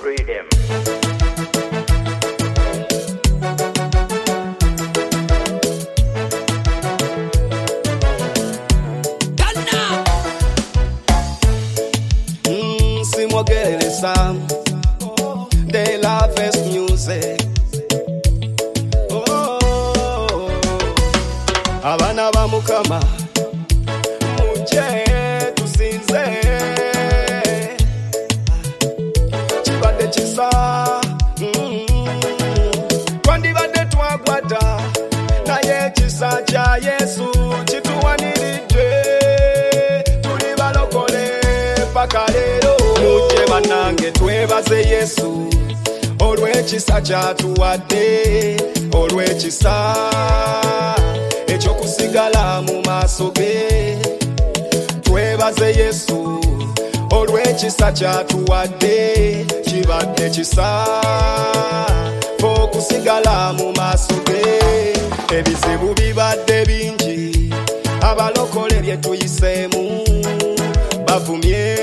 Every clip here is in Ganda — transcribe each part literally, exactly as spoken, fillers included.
freedom. Mm, simwogereza de la best music. Oh, abana ba Mukama muje tusinze kibadde kisa twandibadde twagwada naye ekisa kya Yesu kituwaniridde tuli balokole paka leero. Muje bannange twebaze Yesu olw'ekisa kyatuwadde, olw'ekisa ekyokusigala mu maaso ge. Twebaze Yesu olw'ekisa kyatuwadde, kibadde kisa okusigala mu maaso ge. Ebizibu bibadde bingi, abalokole bye tuyiseemu bavumye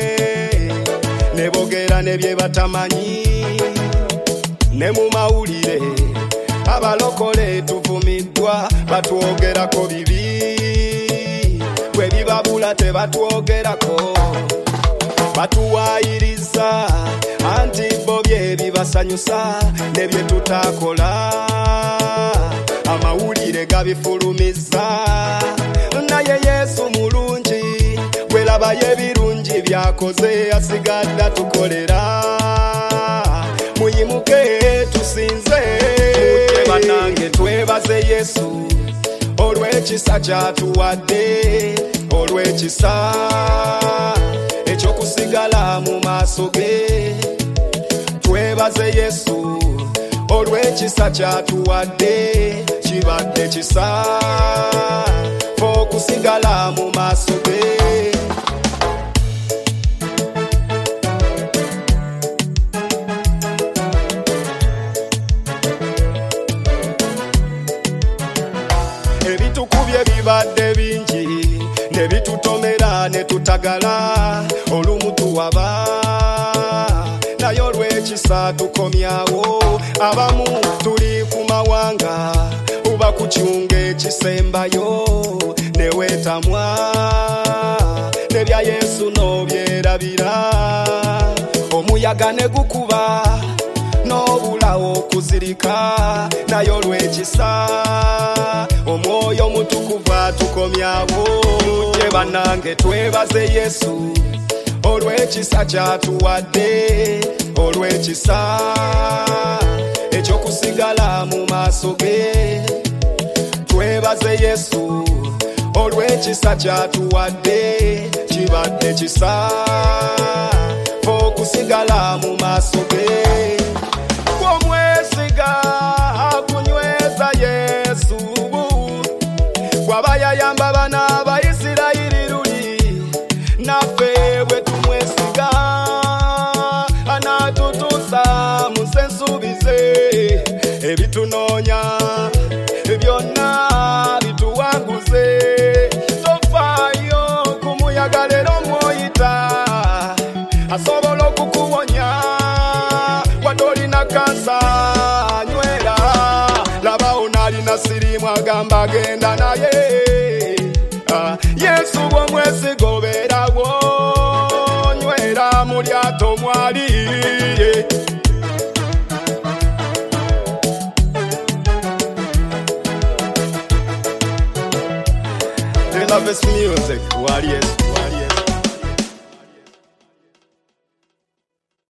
ne boogera ne bye batamanyi. Ne mu mawulire abalokole tuvumiddwa, batwogerako bibi, bwe bibabula tebatwogerako. Batuwaayiriza anti bo bye bibasanyusa ne bye tutakola, amawulire gabifulumiza. Naye Yesu mulungi, bwe labayo ebirungi byakoze asigadde atukolera. Muyimuke tusinze, muje bannange twebaze Yesu olw'ekisa kyatuwadde, olw'ekisa ekyokusigala mu maaso ge. Twebaze Yesu olw'ekisa kyatuwadde, kibadde kisa okusigala mu maaso ge. Ebitukubye bibadde bingi ne bitutomera ne tutagala, olumu tuwaba naye olw'ekisa tukomyawo. Abamu tuli ku mawanga uba ku kyunga ekisembayo ne weetamwa, ne bya Yesu n'obyerabira. Omuyaga ne gukuba n'obulawo okuzirika, naye olw'ekisa Omwoyo Mutukuvu atukomyawo. Muje bannange twebaze Yesu olw'ekisa kyatuwadde, olw'ekisa ekyokusigala mu maaso ge. Twebaze Yesu olw'ekisa kyatuwadde, kibadde kisa okusigala mu maaso ge. Gw'omwesiga akunyweza Yesu, gw'aba yayamba bana ba Isirayiri luli, naffe bwe tumwesiga anaatutuusa mu nsensubize. Ebitunoonya byonna bituwanguze, tofaayo ku muyaga leero mw'oyita, asobola okukuwonya wadde olina kansa. Nywera, labawo n'alina siriimu agamba genda naye. Yesu bw'omwesiga obeerawo, nywera mu lyato mwali. The Loveless Music, wali Yesu.